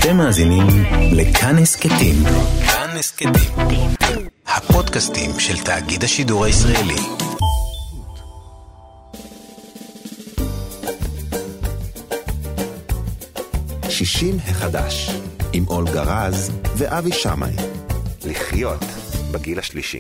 אתם מאזינים לכאן הסכתים. כאן הסכתים. הפודקאסטים של תאגיד השידור הישראלי. שישים החדש, עם אולגה רז ואבי שמאי. לחיות בגיל השלישי.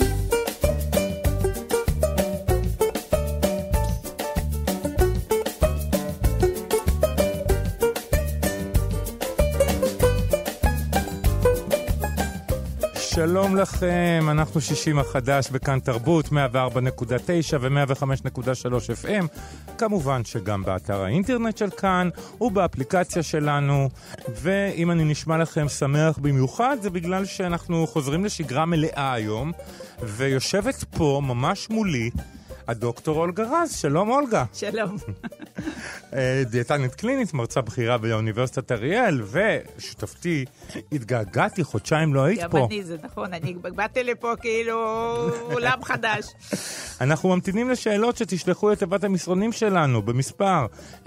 שלום לכם, אנחנו 60 החדש בכאן תרבות 104.9 ו-105.3 FM, כמובן שגם באתר האינטרנט של כאן ובאפליקציה שלנו, ואם אני נשמע לכם שמח במיוחד זה בגלל שאנחנו חוזרים לשגרה מלאה היום, ויושבת פה ממש מולי הדוקטור אולגה רז. שלום אולגה. שלום. דיאטנית קלינית, מרצה בכירה באוניברסיטת אריאל, ושותפתי, התגעגעתי, חודשיים לא היית פה. גם אני, זה נכון, אני באתי לפה כאילו עולם חדש. אנחנו ממתינים לשאלות שתשלחו לתיבת המסרונים שלנו במספר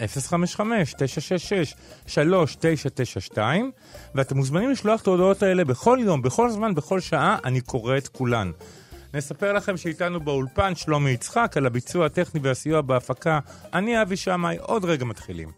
055-966-3992, ואתם מוזמנים לשלוח את ההודעות האלה בכל יום, בכל זמן, בכל שעה, אני קורא את כולן. נספר לכם שאיתנו באולפן שלומי יצחק, על הביצוע הטכני והסיוע בהפקה. אני אבי שמאי, עוד רגע מתחילים.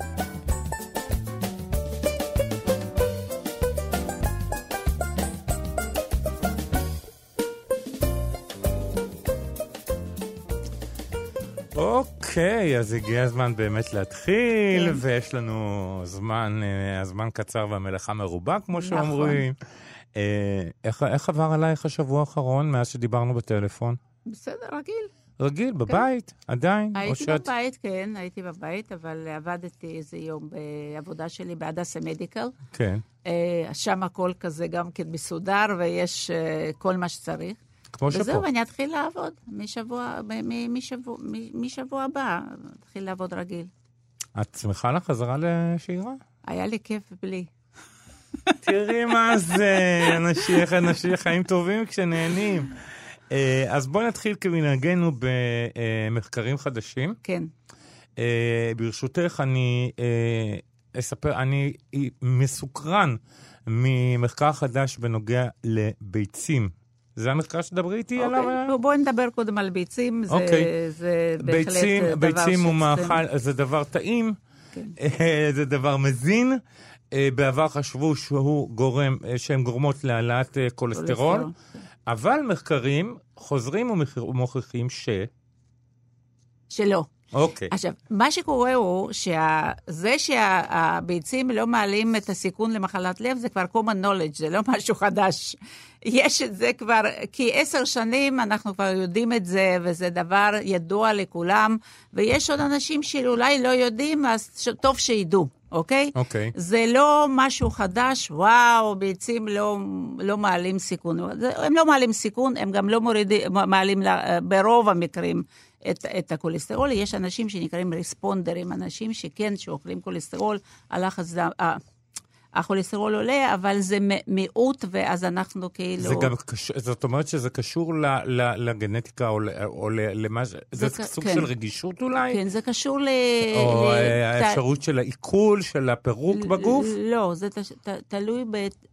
אוקיי, אז הגיע הזמן באמת להתחיל, ויש לנו הזמן קצר והמלאכה מרובה, כמו שאומרים. איך עבר עלייך השבוע האחרון מאז שדיברנו בטלפון? בסדר, רגיל. רגיל, בבית, עדיין? הייתי בבית, כן, הייתי בבית, אבל עבדתי איזה יום בעבודה שלי בהדסה מדיקל. כן. שם הכל כזה גם כן מסודר, ויש כל מה שצריך. כמו שפה. וזהו, ואני אתחיל לעבוד משבוע הבא, אתחיל לעבוד רגיל. את שמחה לחזרה לשגרה? היה לי כיף בלי. תראי מה זה, אנשים חיים טובים כשנהנים. אז בואו נתחיל כמנהגנו במחקרים חדשים. כן. ברשותך, אני מסוקרן ממחקר חדש בנוגע לביצים. זה המחקר שדברי איתי עליו? בואו נדבר קודם על ביצים, זה בהחלט דבר ביצים הוא מאכל, זה דבר טעים, זה דבר מזין. בעבר חשבו שהן גורמות להעלאת קולסטרול, אבל מחקרים חוזרים ומוכיחים שלא. אוקיי. עכשיו, מה שקורה הוא שזה שהביצים לא מעלים את הסיכון למחלת לב, זה כבר common knowledge, זה לא משהו חדש. יש את זה כבר, כי 10 שנים אנחנו כבר יודעים את זה, וזה דבר ידוע לכולם, ויש עוד אנשים שאולי לא יודעים, אז טוב שידעו. אוקיי? אוקיי. זה לא משהו חדש, וואו, ביצים לא מעלים סיכון. הם לא מעלים סיכון, הם גם לא מעלים ברוב המקרים את הקולסטרול. יש אנשים שנקראים ריספונדרים, אנשים שכן, שאוכלים קולסטרול, הקולסטרול עולה, אבל זה מיעוט, ואז אנחנו כאילו... זה גם קשור, זאת אומרת שזה קשור לגנטיקה, או למה... זה סוג של רגישות אולי? כן, זה קשור או האפשרות של העיכול, של הפירוק בגוף? לא, זה תלוי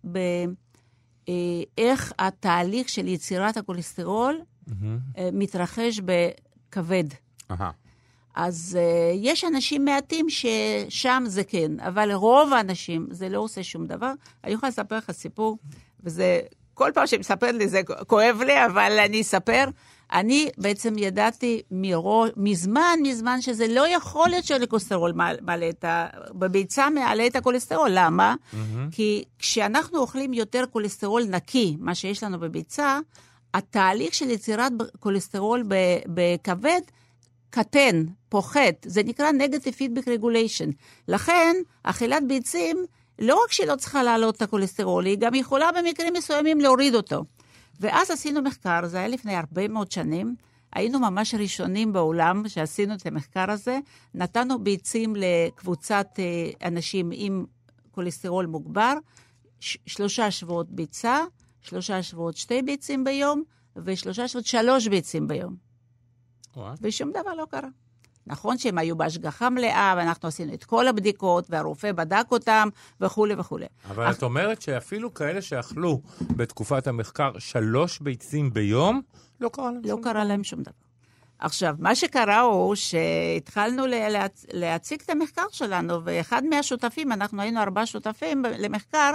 איך התהליך של יצירת הקולסטרול מתרחש בכבד. אז יש אנשים מעטים ששם זה כן, אבל רוב האנשים זה לא עושה שום דבר. אני יכולה לספר לך סיפור, וזה, כל פעם שמספר לי זה כואב לי, אבל אני אספר. אני בעצם ידעתי מזמן שזה לא יכול להיות שהקולסטרול בביצה מעלה את הקולסטרול. למה? כי כשאנחנו אוכלים יותר קולסטרול נקי, מה שיש לנו בביצה, התהליך של יצירת קולסטרול בכבד, קטן, פוחת, זה נקרא negative feedback regulation. לכן, אכילת ביצים, לא רק שהיא לא צריכה להעלות את הקולסטרול, היא גם יכולה במקרים מסוימים להוריד אותו. ואז עשינו מחקר, זה היה לפני הרבה מאוד שנים, היינו ממש ראשונים בעולם שעשינו את המחקר הזה, נתנו ביצים לקבוצת אנשים עם קולסטרול מוגבר, 3 שבועות ביצה, 3 שבועות 2 ביצים ביום, ו3 שבועות 3 ביצים ביום. ושום דבר לא קרה. נכון שהם היו בהשגחה מלאה, ואנחנו עשינו את כל הבדיקות, והרופא בדק אותם, וכו' וכו'. אבל את אומרת שאפילו כאלה שאכלו בתקופת המחקר 3 ביצים ביום, לא קרה להם שום דבר. לא קרה להם שום דבר. עכשיו, מה שקרה הוא שהתחלנו להציג את המחקר שלנו, ואחד מהשותפים, אנחנו היינו 4 שותפים למחקר,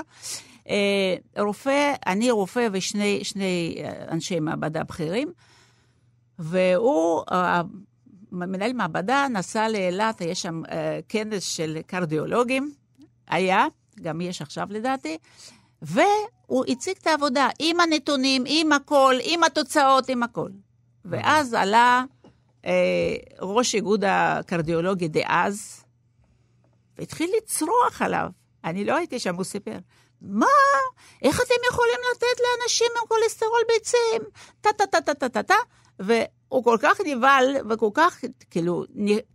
אני רופא ושני אנשי מעבדה בכירים, והוא, מנהל מעבדה, נסע לאילת, יש שם כנס של קרדיולוגים, גם יש עכשיו לדעתי, והוא הציג את העבודה עם הנתונים, עם הכל, עם התוצאות, עם הכל. ואז עלה ראש איגוד הקרדיולוגי דאז, והתחיל לצרוח עליו. אני לא הייתי שם, הוא סיפר. מה? איך אתם יכולים לתת לאנשים עם כולסטרול ביצים? טה. והוא כל כך נבהל, וכל כך, כאילו,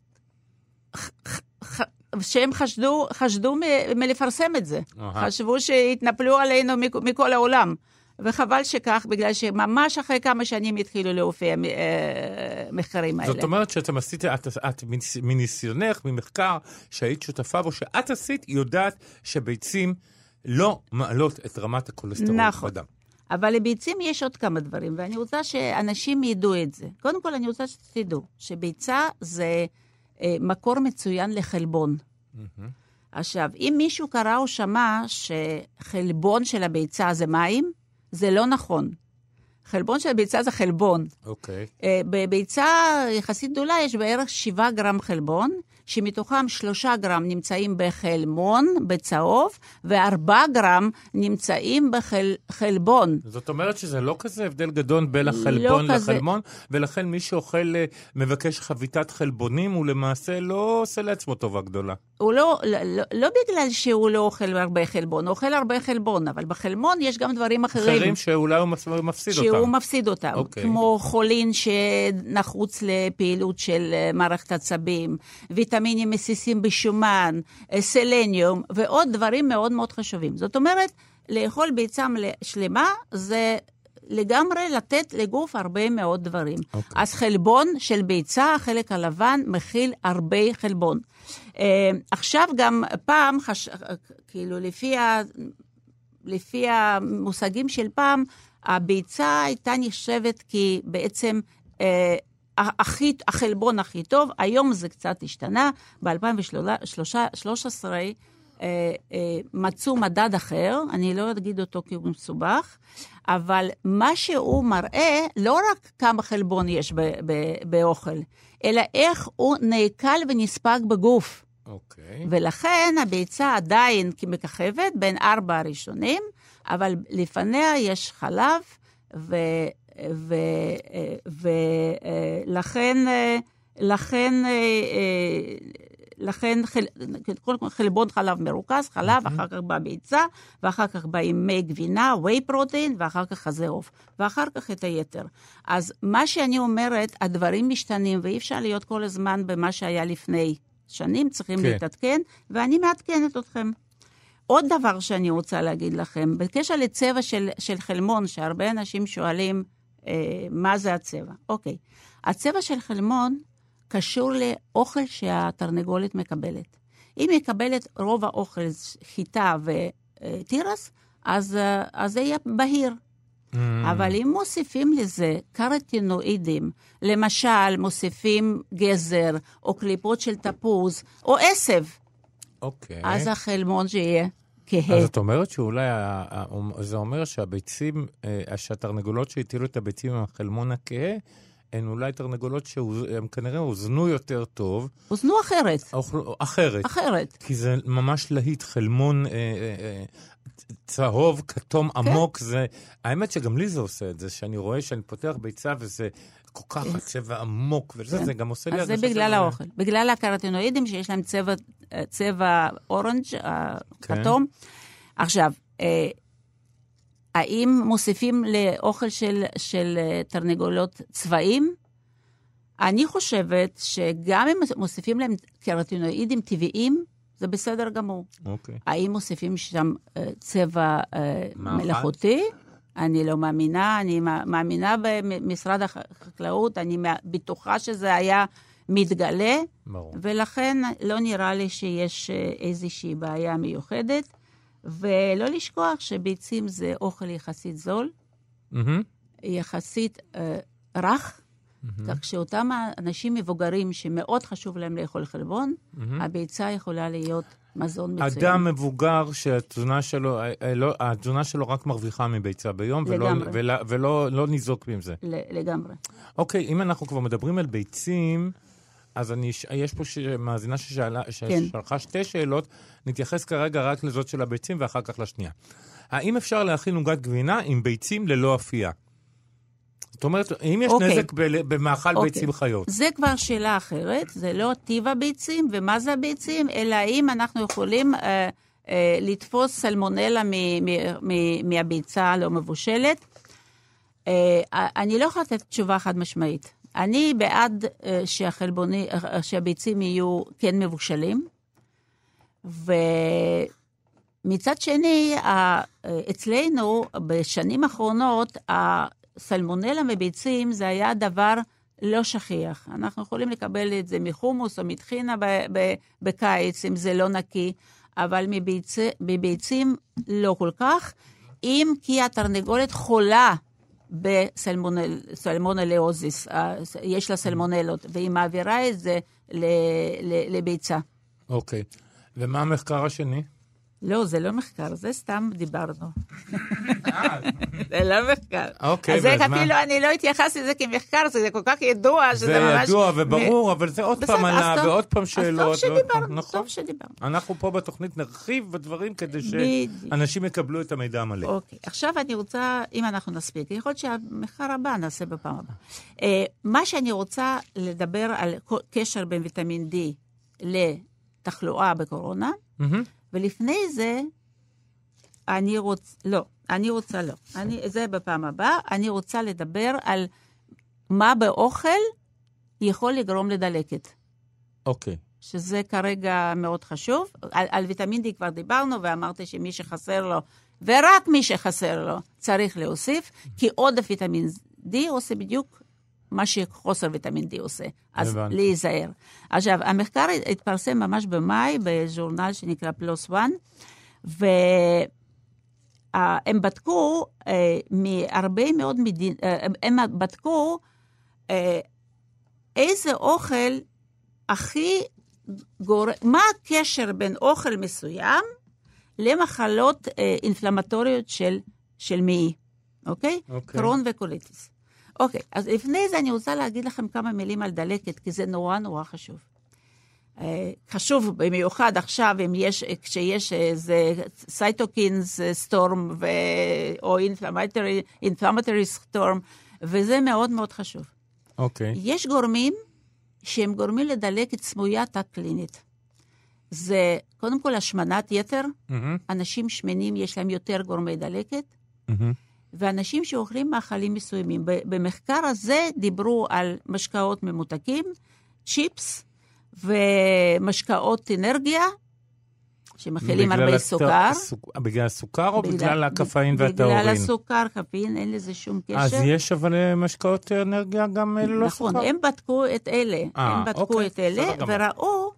שהם חשדו מלפרסם את זה. חשבו שהתנפלו עלינו מכל העולם. וחבל שכך, בגלל שממש אחרי כמה שנים התחילו להופיע מחקרים האלה. זאת אומרת שאתם עשית, את מניסיונך, ממחקר שהיית שותפה בו, שאת עשית, יודעת שביצים לא מעלות את רמת הכולסטרול בדם. נכון. אבל לביצים יש עוד כמה דברים, ואני רוצה שאנשים ידעו את זה. קודם כל, אני רוצה שתדעו שביצה זה מקור מצוין לחלבון. עכשיו, אם מישהו קרא או שמע שחלבון של הביצה זה מים, זה לא נכון. חלבון של הביצה זה חלבון. אוקיי. בביצה יחסית גדולה יש בערך 7 גרם חלבון, שמתוכם 3 גרם נמצאים בחלמון, בצהוב, ו4 גרם נמצאים בחלבון. זאת אומרת שזה לא כזה הבדל גדול בין החלבון לחלמון, ולכן מי שאוכל, מבקש חביתת חלבונים, הוא למעשה לא עושה לעצמו טובה גדולה. הוא לא בגלל שהוא לא אוכל הרבה חלבון, הוא אוכל הרבה חלבון, אבל בחלמון יש גם דברים אחרים. אחרים שאולי הוא מפסיד אותם. שהוא מפסיד אותם, כמו חולין שנחוץ לפעילות של מערכת עצבים, ויטמינים מסיסים בשומן, סלניום, ועוד דברים מאוד מאוד חשובים. זאת אומרת, לאכול ביצה שלמה זה לגמרי לתת לגוף הרבה מאוד דברים. אז חלבון של ביצה, החלק הלבן, מכיל הרבה חלבון. עכשיו גם פעם, כאילו לפי המושגים של פעם, הביצה הייתה נחשבת כי בעצם החלבון הכי טוב, היום זה קצת השתנה, ב-2013 מצאו מדד אחר, אני לא אגיד אותו כי הוא מסובך, אבל מה שהוא מראה, לא רק כמה חלבון יש באוכל, אלא איך הוא נעכל ונספג בגוף. אוקיי. ולכן הביצה עדיין כמככבת בין 4 הראשונים, אבל לפניה יש חלב, לכן חלבון חלב מרוכז, חלב, אחר כך בא ביצה, ואחר כך באים מי גבינה, ווי פרוטין, ואחר כך חזה עוף, ואחר כך את היתר. אז מה שאני אומרת, הדברים משתנים, ואי אפשר להיות כל הזמן במה שהיה לפני שנים, צריכים להתעדכן, ואני מעדכנת אתכם. עוד דבר שאני רוצה להגיד לכם, בקשר לצבע של חלמון, שהרבה אנשים שואלים מה זה הצבע. אוקיי, הצבע של חלמון קשור לאוכל שהתרנגולת מקבלת. אם מקבלת רוב האוכל חיטה וטירס, אז זה יהיה בהיר. אבל אם מוסיפים לזה קרטינואידים, למשל מוסיפים גזר, או קליפות של תפוז, או עשב, אז החלמון שיהיה כהה. אז את אומרת שאולי, זה אומר שהביצים, שהתרנגולות שהטילו את הביצים עם החלמון הכהה, הן אולי תרנגולות שהן כנראה הוזנו יותר טוב. הוזנו אחרת. אחרת. כי זה ממש להיט, חלמון צהוב, כתום עמוק. זה, האמת שגם לי זה עושה את זה, שאני רואה שאני פותח ביצה וזה כל כך צבע עמוק, וזה גם עושה לי... אז זה בגלל האוכל. בגלל הקרטינואידים שיש להם צבע אורנג' כתום. עכשיו, האם מוסיפים לאוכל של תרנגולות צבעים? אני חושבת שגם אם מוסיפים להם קרטינואידים טבעיים, זה בסדר גמור. האם מוסיפים שם צבע מלאכותי? אני לא מאמינה, אני מאמינה במשרד החקלאות, אני בטוחה שזה היה מתגלה, ברור. ולכן לא נראה לי שיש איזושהי בעיה מיוחדת, ולא לשכוח שביצים זה אוכל יחסית זול, יחסית רך, כך שאותם אנשים מבוגרים שמאוד חשוב להם לאכול חלבון, הביצה יכולה להיות מזון מצוין. אדם מבוגר שהתזונה שלו רק מרוויחה מביצה ביום, ולא ניזוק עם זה. לגמרי. אוקיי, אם אנחנו כבר מדברים על ביצים, אז יש פה מאזינה ששלחה שתי שאלות, נתייחס כרגע רק לזאת של הביצים ואחר כך לשנייה. האם אפשר להכין עוגת גבינה עם ביצים ללא אפייה? זאת אומרת, אם יש נזק במאכל ביצים חיות. זה כבר שאלה אחרת, זה לא טיב הביצים ומה זה הביצים, אלא האם אנחנו יכולים לתפוס סלמונלה מהביצה הלא מבושלת. אני לא יכולה לתת תשובה חד משמעית. אני בעד שהביצים יהיו כן מבושלים, ומצד שני, אצלנו בשנים האחרונות, סלמונלה מביצים זה היה דבר לא שכיח. אנחנו יכולים לקבל את זה מחומוס או מטחינה בקיץ, אם זה לא נקי, אבל מביצים לא כל כך, אם כי התרנגולת חולה בסלמונליוזיס, יש לה סלמונלות, והיא מעבירה את זה לביצה. אוקיי. ומה המחקר השני? לא, זה לא מחקר, זה סתם דיברנו. זה לא מחקר. אוקיי, אז אפילו אני לא אתייחס לזה כמחקר, זה כל כך ידוע, שזה ממש... זה ידוע וברור, אבל זה עוד פעם עלה, ועוד פעם שאלות. אז טוב שדיברנו. אנחנו פה בתוכנית נרחיב בדברים, כדי שאנשים יקבלו את המידע המלא. אוקיי, עכשיו אני רוצה, אם אנחנו נספיק, יכול להיות שהמחקר הבא נעשה בפעם הבאה. מה שאני רוצה לדבר על קשר בין ויטמין D לתחלואה בקורונה, ולפני זה, זה בפעם הבאה, אני רוצה לדבר על מה באוכל יכול לגרום לדלקת. אוקיי. שזה כרגע מאוד חשוב. על ויטמין D כבר דיברנו, ואמרתי שמי שחסר לו, ורק מי שחסר לו, צריך להוסיף, כי עוד ויטמין D עושה בדיוק מה שחוסר ויטמין D עושה. אז להיזהר. עכשיו, המחקר התפרסם ממש במאי, בז'ורנל שנקרא פלוס 1, והם בדקו מהרבה מאוד הם בדקו איזה אוכל הכי מה הקשר בין אוכל מסוים למחלות אינפלמטוריות של מעי, אוקיי? קרון וקוליטיס. אוקיי, אז לפני זה אני רוצה להגיד לכם כמה מילים על דלקת, כי זה נורא נורא חשוב. חשוב במיוחד עכשיו, כשיש איזה סייטוקינס סטורם, או אינפלמטורי סטורם, וזה מאוד מאוד חשוב. אוקיי. יש גורמים שהם גורמים לדלקת סמויה תת-קלינית. זה קודם כל השמנת יתר, אנשים שמנים יש להם יותר גורמי דלקת, ואנשים שאוכלים מאכלים מסוימים. במחקר הזה דיברו על משקאות ממותקים, צ'יפס ומשקאות אנרגיה, שמכילים הרבה סוכר. בגלל הסוכר או בגלל הקפאין והטאורין? בגלל הסוכר, קפאין, אין לזה שום קשר. אז יש אבל משקאות אנרגיה גם ללא סוכר? נכון, הם בדקו את אלה. הם בדקו את אלה, וראו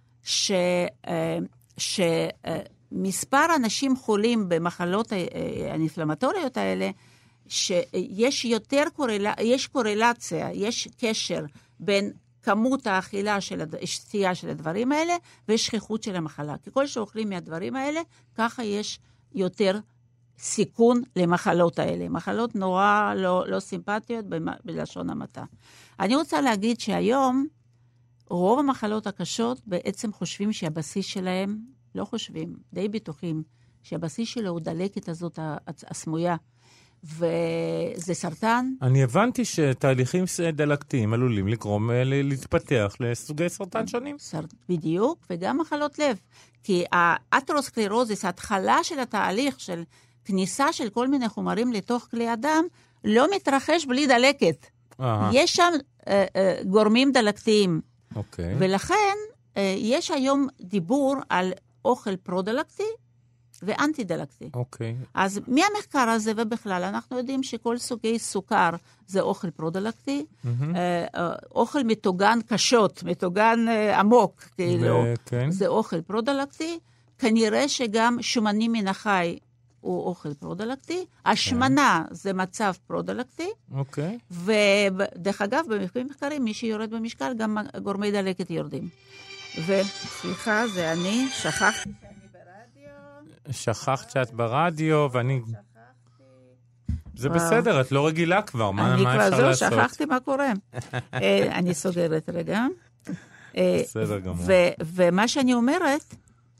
מספר אנשים חולים במחלות האינפלמטוריות האלה, שיש יש קורלציה, יש קשר בין כמות האכילה השתייה של הדברים האלה, ושכיחות של המחלה. ככל שאוכלים מהדברים האלה, ככה יש יותר סיכון למחלות האלה. מחלות נורא לא סימפטיות בלשון המעטה. אני רוצה להגיד שהיום, רוב המחלות הקשות בעצם חושבים שהבסיס שלהם, לא חושבים, די בטוחים, שהבסיס שלו הוא דלקת הזאת הסמויה, וזה סרטן. אני הבנתי שתהליכים דלקתיים עלולים לגרום להתפתח לסוגי סרטן שונים. בדיוק, וגם מחלות לב. כי האתרוסקלרוזיס, ההתחלה של התהליך של כניסה של כל מיני חומרים לתוך כלי אדם, לא מתרחש בלי דלקת. יש שם גורמים דלקתיים. ולכן יש היום דיבור על אוכל פרו-דלקתי, ואנטי-דלקתי. אוקיי. אז מהמחקר הזה ובכלל, אנחנו יודעים שכל סוגי סוכר זה אוכל פרו-דלקתי, אוכל מטוגן קשות, מטוגן עמוק, כאילו, זה אוכל פרו-דלקקטי, כנראה שגם שומנים מן החי הוא אוכל פרו-דלקקטי, השמנה זה מצב פרו-דלקקטי, אוקיי. ודרך אגב, במחקרים מחקרים, מי שיורד במשקל, גם גורמי דלקת יורדים. וסליחה, זה אני, שכחתי שאני ברדיו. שכחת שאת ברדיו, ואני... זה בסדר, את לא רגילה כבר, מה אפשר לעשות? שכחתי מה קורה. אני סוגרת רגע. בסדר גמור. ומה שאני אומרת,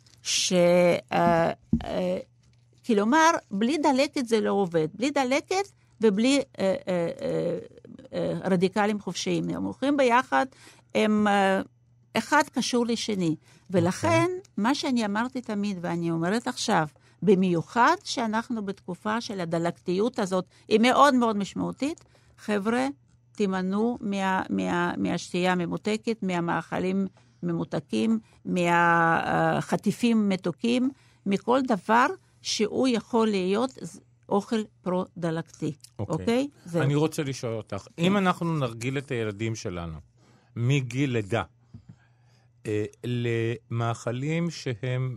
כלומר, בלי דלקת זה לא עובד. בלי דלקת ובלי רדיקלים חופשיים. הם הולכים ביחד, הם אחד קשור לשני. ולכן, מה שאני אמרתי תמיד, ואני אומרת עכשיו, במיוחד שאנחנו בתקופה של הדלקתיות הזאת, היא מאוד מאוד משמעותית, חבר'ה, תימנעו מהשתייה הממותקת, מהמאכלים ממותקים, מהחטיפים מתוקים, מכל דבר שהוא יכול להיות אוכל פרו-דלקתי. אוקיי? אני רוצה לשאול אותך, אם אנחנו נרגיל את הילדים שלנו מגיל לידה, למאכלים שהם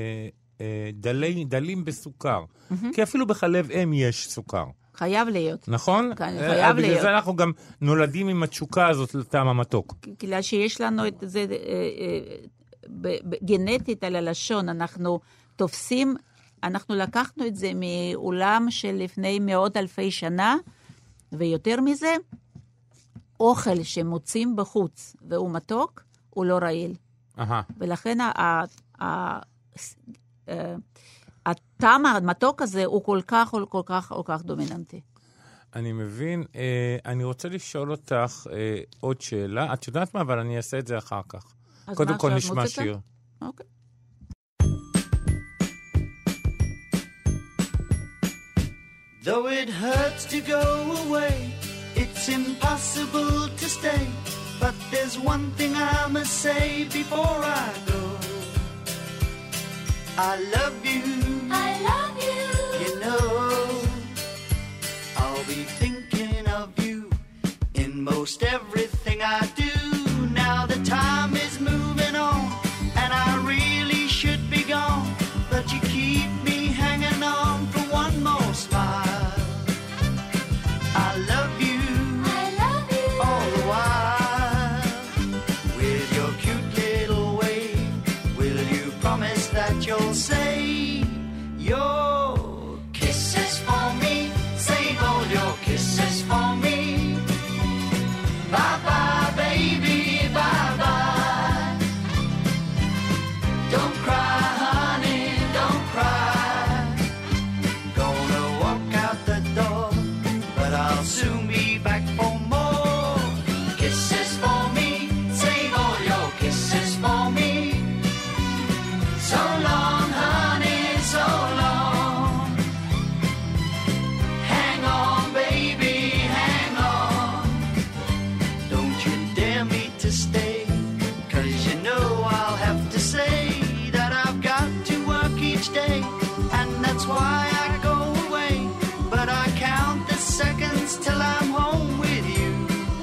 דלים בסוכר, כי אפילו בחלב אם יש סוכר. חייב להיות. נכון? חייב להיות. בגלל זה אנחנו גם נולדים עם התשוקה הזאת לטעם המתוק. בגלל שיש לנו את זה גנטית על הלשון, אנחנו תופסים, אנחנו לקחנו את זה מעולם של לפני מאות אלפי שנה, ויותר מזה, אוכל שמוצאים בחוץ והוא מתוק, הוא לא רעיל. ולכן הטעם המתוק הזה הוא כל כך דומיננטי. אני מבין. אני רוצה לשאול אותך עוד שאלה. את יודעת מה? אבל אני אעשה את זה אחר כך. קודם כל נשמע שיר. אוקיי. Though it hurts to go away, it's impossible to stay. But there's one thing I must say before I go. I love you. I love you. You know, I'll be thinking of you in most everything I do. Now the time is moving on, and I really should be gone. But you keep me hanging on for one more smile. I love you. I love you. All the while, with your cute little way, will you promise that you'll say your kisses for me? Save all your kisses for me. Bye-bye, baby, bye-bye. Don't cry, honey, don't cry. Gonna walk out the door, but I'll soon be back for more. Kisses for me, save all your kisses for me. So long, honey, so long. Hang on, baby, hang on. Don't you dare me to stay, 'cause you know I'll have to say that I've got to work each day, and that's why I go away. But I count the seconds till I'm home with you.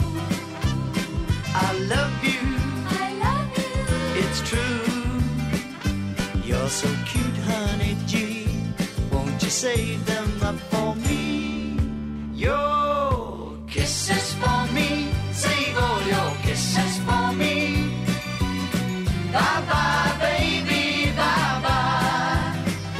I love you, I love you. it's true. You're so cute, honey G. Won't you save them up for me? Your kisses for me. Save all your kisses for me. Bye-bye, baby, bye-bye.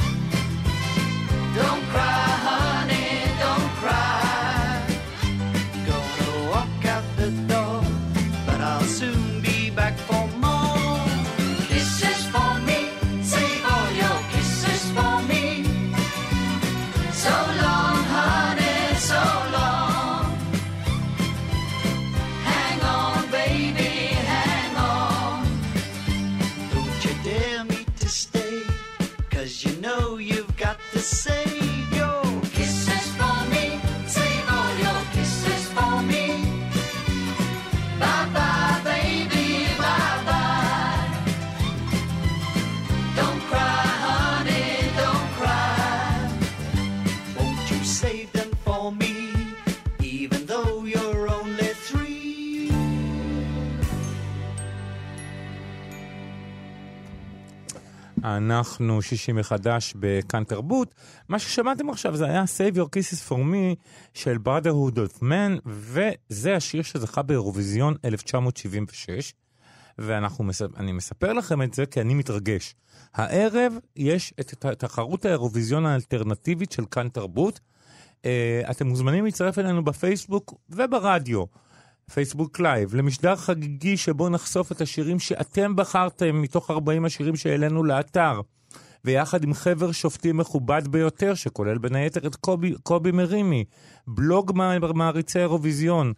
Don't cry, honey, don't cry. Gonna walk out the door, but I'll soon be back for more. Kisses for me, save all your kisses for me. So long, honey, so long. Hang on, baby, hang on. Don't you dare me to stay, 'cause you know you've got to save your kisses for me. Save all your kisses for me. Bye-bye, baby, bye-bye. Don't cry, honey, don't אנחנו שישי מחדש בכאן תרבות. מה ששמעתם עכשיו זה היה Save Your Kisses for Me של Brotherhood of Man, וזה השיר שזכה באירוויזיון 1976, ואני מספר לכם את זה כי אני מתרגש. הערב יש את תחרות האירוויזיון האלטרנטיבית של כאן תרבות. אתם מוזמנים להצטרף אלינו בפייסבוק וברדיו, פייסבוק לייב, למשדר חגיגי שבו נחשוף את השירים שאתם בחרתם מתוך 40 השירים שהעלינו לאתר, ויחד עם חבר שופטים מכובד ביותר, שכולל בין היתר את קובי מרימי, בלוג מעריצי האירוויזיון,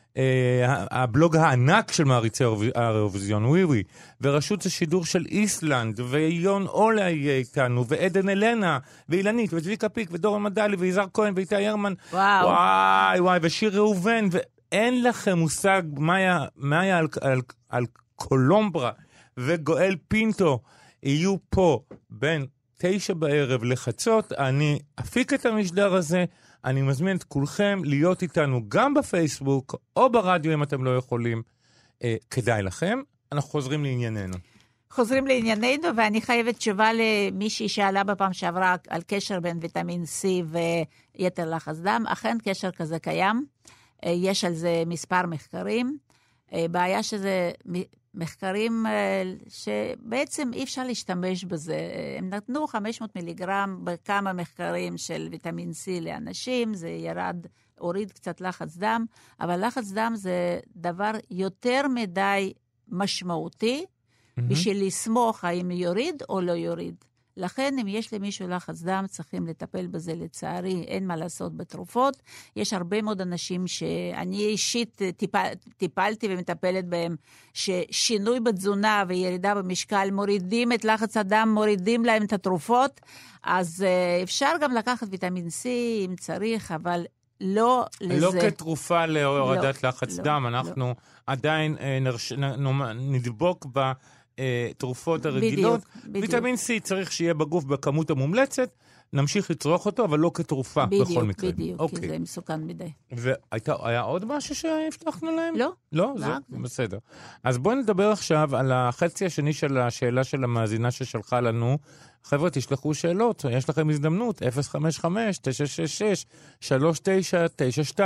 הבלוג הענק של מעריצי האירוויזיון, ווי, ורשות השידור של איסלנד, ויון אולה יהיה איתנו, ועדן אלנה, ואילנית, וצביקה פיק, ודורון מדלי, ויזהר כהן, ואיתי ירמן. וואי, ושיר ראובן, אין לכם מושג מה היה על קולומברה וגואל פינטו יהיו פה בין 9 בערב לחצות. אני אפיק את המשדר הזה, אני מזמין את כולכם להיות איתנו גם בפייסבוק או ברדיו אם אתם לא יכולים. כדאי לכם. אנחנו חוזרים לענייננו, ואני חייבת תשובה למישהי שאלה בפעם שעברה על קשר בין ויטמין C ויתר לחץ דם. אכן קשר כזה קיים. יש על זה מספר מחקרים. בעיה שזה מחקרים שבעצם אי אפשר להשתמש בזה. הם נתנו 500 מיליגרם בכמה מחקרים של ויטמין C לאנשים, זה הוריד קצת לחץ דם, אבל לחץ דם זה דבר יותר מדי משמעותי, בשביל לסמוך האם יוריד או לא יוריד. לכן, אם יש למישהו לחץ דם, צריכים לטפל בזה לצערי, אין מה לעשות בתרופות. יש הרבה מאוד אנשים שאני אישית טיפלתי ומטפלת בהם, ששינוי בתזונה וירידה במשקל, מורידים את לחץ הדם, מורידים להם את התרופות, אז אפשר גם לקחת ויטמין C אם צריך, אבל לא לזה. לא כתרופה להורדת לחץ דם, אנחנו עדיין נדבוק תרופות הרגילות. ויטמין C צריך שיהיה בגוף בכמות המומלצת, נמשיך לצרוך אותו, אבל לא כתרופה בכל מקרה. בדיוק, כי זה מסוכן מדי. והיה עוד משהו שהבטחנו להם? לא. לא? זה בסדר. אז בואו נדבר עכשיו על החצי השני של השאלה של המאזינה ששלחה לנו. חבר'ה, תשלחו שאלות, יש לכם הזדמנות, 055-966-3992,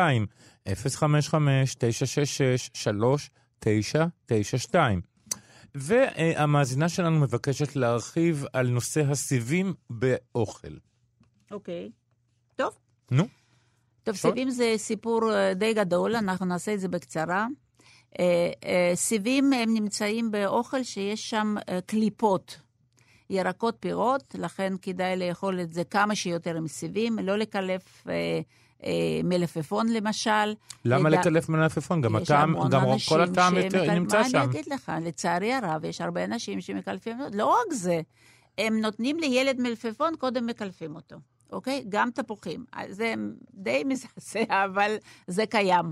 055-966-3992. והמאזינה שלנו מבקשת להרחיב על נושא הסיבים באוכל. אוקיי. טוב. נו. טוב, סיבים זה סיפור די גדול, אנחנו נעשה את זה בקצרה. סיבים הם נמצאים באוכל שיש שם קליפות, ירקות פירות, לכן כדאי לאכול את זה כמה שיותר עם סיבים, לא לקלף מלפפון למשל. למה לקלף מלפפון? גם הטעם, גם כל הטעם נמצא שם. מה אני אגיד לך? לצערי הרב, יש הרבה אנשים שמקלפים, לא רק זה, הם נותנים לילד מלפפון, קודם מקלפים אותו, אוקיי? גם תפוחים. זה די מזעזע, אבל זה קיים.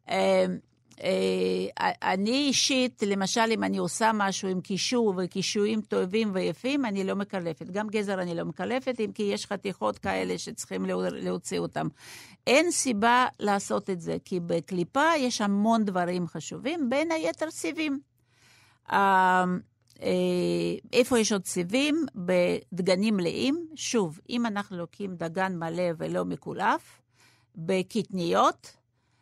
אני אישית, למשל, אם אני עושה משהו עם קישור וקישויים טובים ויפים, אני לא מקלפת. גם גזר אני לא מקלפת, אם כי יש חתיכות כאלה שצריכים להוציא אותם. אין סיבה לעשות את זה, כי בקליפה יש המון דברים חשובים, בין היתר סיבים. איפה יש עוד סיבים? בדגנים מלאים. שוב, אם אנחנו לוקחים דגן מלא ולא מקולף, בקטניות,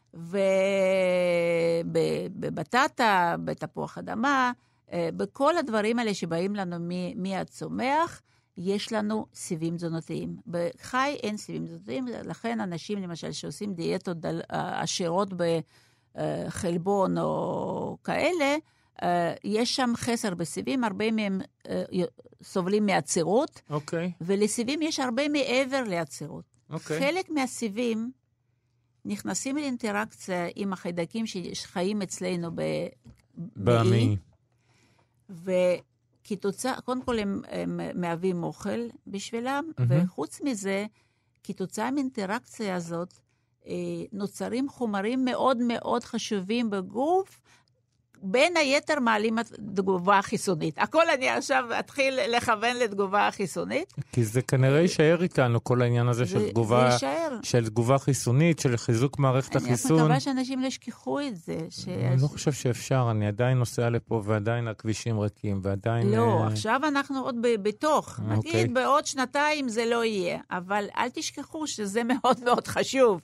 ובבטטה, בתפוח אדמה, בכל הדברים האלה שבאים לנו מהצומח, יש לנו סיבים תזונתיים. בחי אין סיבים תזונתיים, לכן אנשים למשל שעושים דיאטות עשירות בחלבון או כאלה, יש שם חסר בסיבים, הרבה מהם סובלים מעצירות, ולסיבים יש הרבה מעבר לעצירות. חלק מהסיבים נכנסים לאינטראקציה עם החיידקים שחיים אצלנו במעי, וכתוצאה, קודם כל הם מהווים אוכל בשבילם, וחוץ מזה, כתוצאה מאינטראקציה הזאת, נוצרים חומרים מאוד מאוד חשובים בגוף, בין היתר מעלים את תגובה חיסונית. הכל אני עכשיו אתחיל לכוון לתגובה חיסונית. כי זה כנראה יישאר איתנו, כל העניין הזה של תגובה חיסונית, של חיזוק מערכת החיסון. אני מקווה שאנשים לא ישכחו את זה. אני לא חושב שאפשר, אני עדיין נוסע לפה, ועדיין הכבישים ריקים, ועדיין... לא, עכשיו אנחנו עוד בתוך. נגיד, בעוד שנתיים זה לא יהיה, אבל אל תשכחו שזה מאוד מאוד חשוב.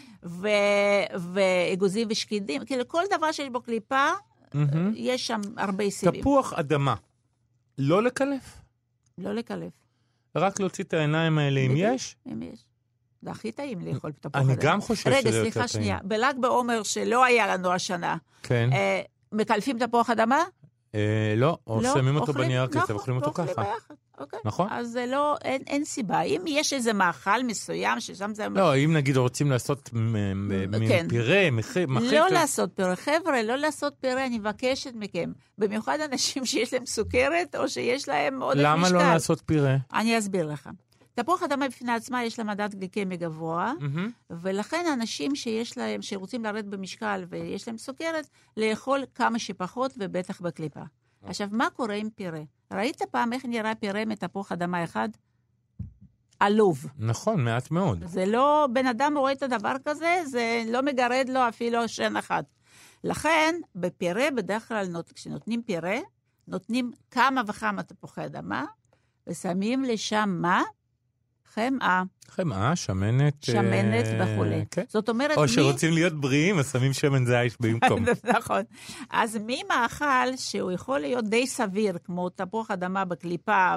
ואגוזים ושקידים, כאילו כל דבר שיש בו קליפה, יש שם הרבה סיבים. תפוח אדמה, לא לקלף? לא לקלף. רק להוציא את העיניים האלה אם יש? אם יש. זה הכי טעים לאכול תפוח אדמה. אני גם חושב שזה יותר טעים. רגע, סליחה שנייה. בל"ג בעומר שלא היה לנו השנה, כן. מקלפים תפוח אדמה? לא, או שמים אותו בנייר כסף, אוכלים אותו ככה. אוקיי. נכון? אז זה לא, אין סיבה. אם יש איזה מאכל מסוים ששם זה... לא, אם נגיד רוצים לעשות פירה, מחית... לא לעשות פירה. חבר'ה, לא לעשות פירה, אני מבקשת מכם. במיוחד אנשים שיש להם סוכרת, או שיש להם עודף משקל. למה לא לעשות פירה? אני אסביר לך. תפוח אדמה בפני עצמה יש לה מדד גליקמי גבוה, ולכן אנשים שרוצים לרדת במשקל ויש להם סוכרת, לאכול כמה שפחות ובטח בקליפה. עכשיו, מה קורה עם פירה? ראית פעם איך נראה פירה מתפוח אדמה אחד? עלוב. נכון, מעט מאוד. זה לא, בן אדם רואה את הדבר כזה, זה לא מגרד לו אפילו שן אחת. לכן, בפירה בדרך כלל, כשנותנים פירה, נותנים כמה וכמה תפוחי אדמה, ושמים לשם מה? חמאה. חמאה, שמנת. שמנת וכו'. כן. זאת אומרת... או שרוצים להיות בריאים, אז שמים שמן זית במקום. נכון. אז ממאכל שהוא יכול להיות די סביר, כמו תפוח אדמה בקליפה,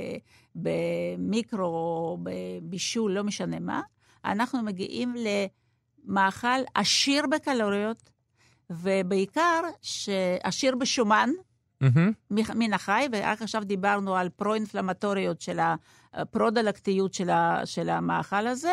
במיקרו, או בבישול, לא משנה מה, אנחנו מגיעים למאכל עשיר בקלוריות, ובעיקר עשיר בשומן, מן החי, ורק עכשיו דיברנו על פרו-אינפלמטוריות של הפרודלקטיות של המאכל הזה,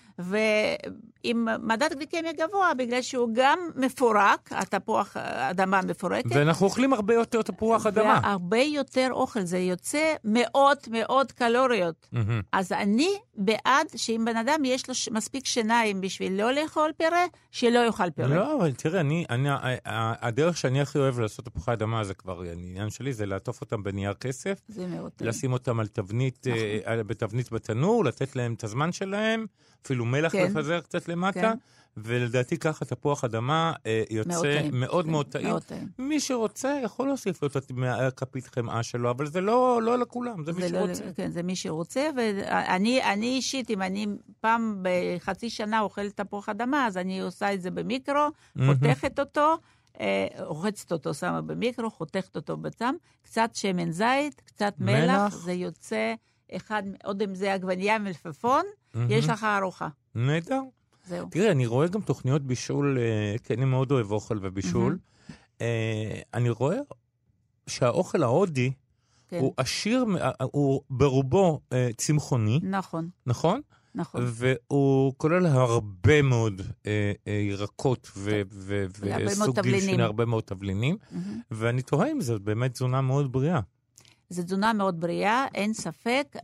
ועם מדד גליקמיה גבוה, בגלל שהוא גם מפורק, התפוח אדמה מפורקת. ואנחנו אוכלים הרבה יותר תפוח אדמה. והרבה יותר אוכל, זה יוצא מאוד קלוריות. אז אני בעד שאם בן אדם יש לו מספיק שיניים בשביל לא לאכול פירה, שלא יאכל פירה. לא, אבל תראה, הדרך שאני הכי אוהב לעשות תפוחי אדמה, זה כבר העניין שלי, זה לעטוף אותם בנייר כסף. זה מאוד. לשים אותם על בתבנית בתנור, לתת להם את הזמן שלהם, אפילו מלח לפזר קצת למטה, ולדעתי ככה תפוח אדמה יוצא מאוד מאוד טעים. מי שרוצה יכול להוסיף לו את כפית חמאה שלו, אבל זה לא לכולם, זה מי שרוצה. כן, זה מי שרוצה, ואני אישית, אם אני פעם בחצי שנה אוכלת תפוח אדמה, אז אני עושה את זה במיקרו, חותכת אותו, רוחצת אותו, שמה במיקרו, חותכת אותו בצם, קצת שמן זית, קצת מלח, זה יוצא אחד, עוד אם זה עגבנייה מלפפון, יש לך ארוחה. נהדר. זהו. תראה, אני רואה גם תוכניות בישול, כי אני מאוד אוהב אוכל ובישול. אני רואה שהאוכל ההודי הוא עשיר, הוא ברובו צמחוני. נכון. נכון? נכון. והוא כולל הרבה מאוד ירקות וסוגים של הרבה מאוד תבלינים. ואני תוהה אם זאת באמת תזונה מאוד בריאה. זו תזונה מאוד בריאה, אין ספק.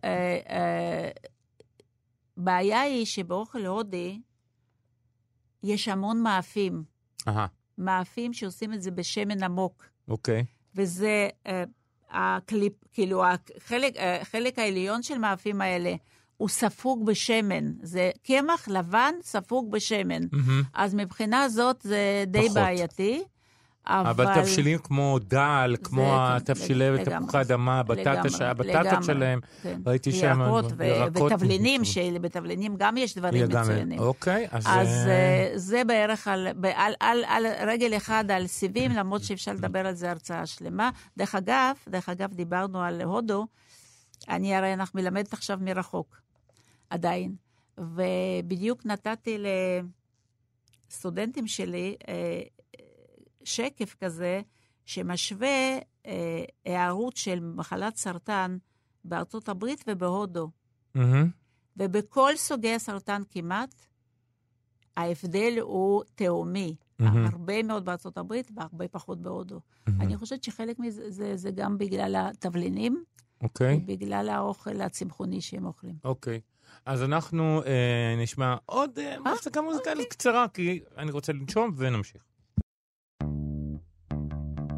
בעיה היא שבאוכל הודי יש המון מאפים. מאפים שעושים את זה בשמן עמוק. אוקיי. וזה הקליפ, כאילו החלק העליון של מאפים האלה הוא ספוג בשמן. זה קמח לבן ספוג בשמן. אז מבחינה זאת זה די בעייתי. אבל תבשילים כמו דל, כמו התבשילי תפוחי אדמה, בטטות שלהם, ראיתי שם ירקות. ובתבלינים גם יש דברים מצוינים. אוקיי. אז זה בערך על רגל אחד על סיבים, למרות שאפשר לדבר על זה הרצאה שלמה. דרך אגב, דיברנו על הודו, הרי אנחנו מלמדת עכשיו מרחוק, עדיין. ובדיוק נתתי לסטודנטים שלי שקף כזה, שמשווה הערות של מחלת סרטן בארצות הברית ובהודו. ובכל סוגי הסרטן כמעט, ההבדל הוא תאומי. הרבה מאוד בארצות הברית, והרבה פחות בהודו. אני חושבת שחלק מזה זה גם בגלל התבלינים, ובגלל האוכל הצמחוני שהם אוכלים. אוקיי. אז אנחנו נשמע עוד הפסקה מוזיקלית קצרה, כי אני רוצה לנשום ונמשיך.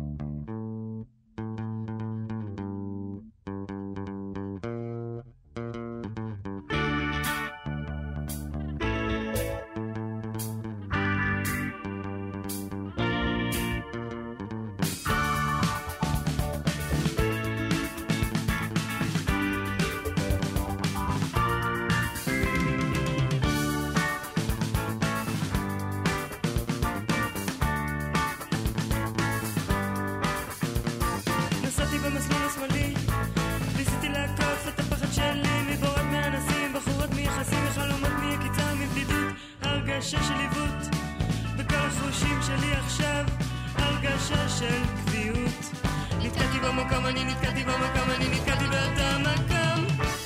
של קביעות. נתקעתי במקום, אני נתקעתי במקום, אני נתקעתי באותו מקום.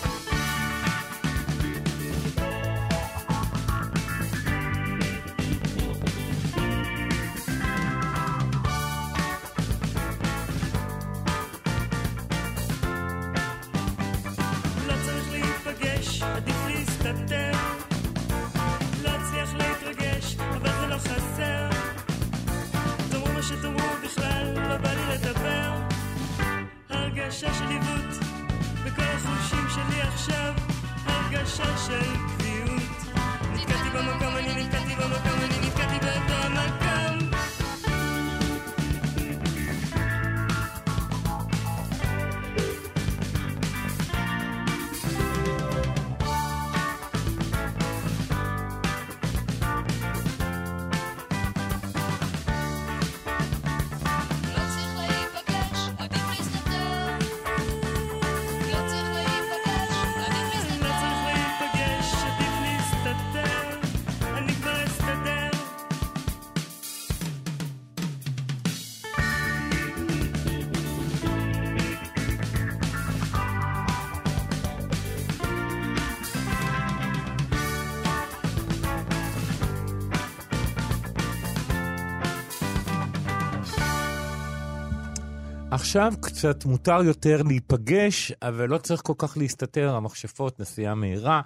לא צריך להיפגש, עדיף להסתתר. לא אצליח להתרגש, אבל זה לא חסר. תאמרו מה שתאמרו בכלל, לא בא לי לדבר. הרגשה של עיוות בכל החושים שלי עכשיו. הרגשה של קביעות. נתקעתי במקום, אני נתקעתי במקום, אני נתקעתי באותו מקום. עכשיו קצת מותר יותר להיפגש, אבל לא צריך כל כך להסתתר, המכשפות, נסיעה מהירה.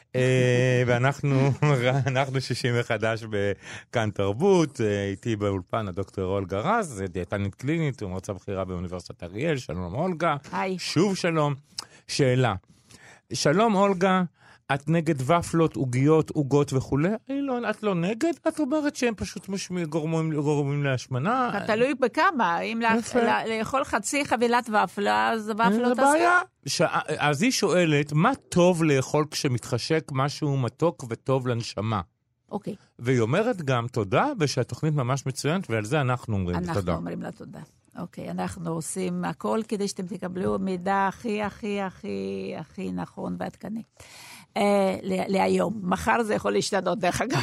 ואנחנו 60 מחדש בכאן תרבות, איתי באולפן הדוקטור אולגה רז, דיאטנית קלינית ומרצה בכירה באוניברסיטת אריאל. שלום אולגה. היי. שוב שלום. שאלה. שלום אולגה, את נגד ופלות, עוגיות, עוגות וכו'? את לא נגד? את אומרת שהם פשוט גורמים להשמנה? תלוי בכמה, אם לאכול חצי חבילת ופלה, אז ופלות תעשו. בעיה. אז היא שואלת, מה טוב לאכול כשמתחשק משהו מתוק וטוב לנשמה? אוקיי. והיא אומרת גם תודה, ושהתוכנית ממש מצוינת, ועל זה אנחנו אומרים תודה. אנחנו אומרים לה תודה. אוקיי, אנחנו עושים הכל כדי שאתם תקבלו מידע הכי נכון ועדכני. להיום. מחר זה יכול להשתנות, דרך אגב.